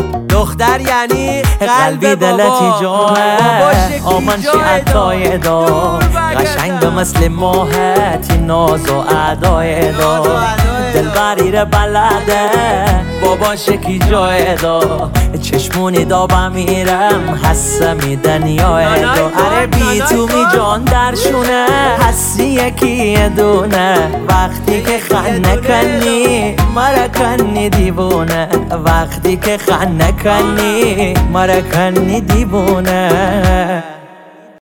دختر یعنی قلب دلتی جاه آمن شی عطای دا قشنگ مثل ماهت ناز و ادای دا دلبری را بلده بابا شکی جای دا چشمونی دا بمیرم حسه می دنیای دا اره بی تو می جان درشونه حسی یکی دونه وقتی که خن نکنی مرا کنی دیوونه وقتی که خن نکنی مرا کنی دیوونه